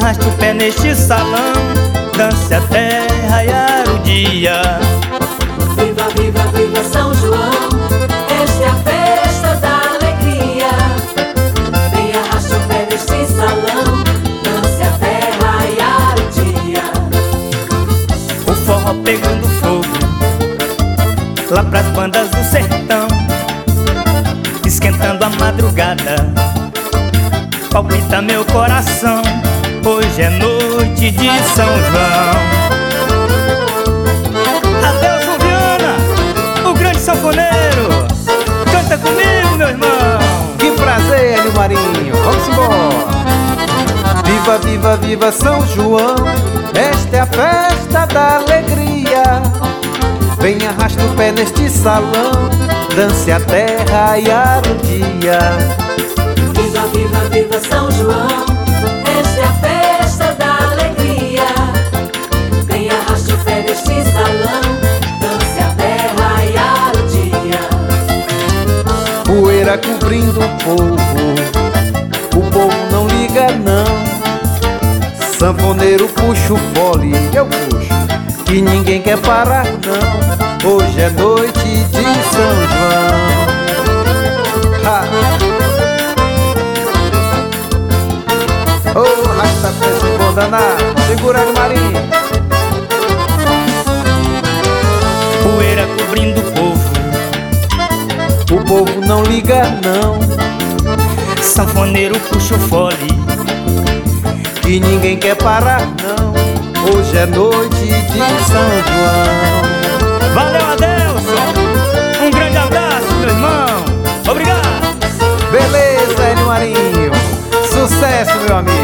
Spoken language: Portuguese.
arraste o pé neste salão, dance até raiar o dia. Viva, viva, viva São João, esta é a festa da alegria. Vem, arraste o pé neste salão, dance até raiar o dia. O forró pegando fogo lá pras bandas do sertão, esquentando a madrugada, palpita meu coração. Hoje é noite de São João. Adeus, Viana, o grande sanfoneiro. Canta comigo, meu irmão. Que prazer, Hélio Marinho, vamos embora. Viva, viva, viva São João, esta é a festa da alegria. Vem, arrasta o pé neste salão, dance até raiar o dia. Viva, viva, viva São João, esta é a festa da alegria. Vem, arraste o pé neste salão, dance até raiar o dia. Poeira cobrindo o povo não liga não. Sanfoneiro puxa o fole, eu puxo, que ninguém quer parar não. Hoje é noite de São João. Ha! Ô, rasta preço bom danado, segura no marinho. Poeira cobrindo o povo não liga não. Sanfoneiro puxa o fole, que ninguém quer parar não. Hoje é noite de São João. Valeu, Adelson, um grande abraço, meu irmão. Obrigado. Beleza, Hélio Marinho, sucesso, meu amigo.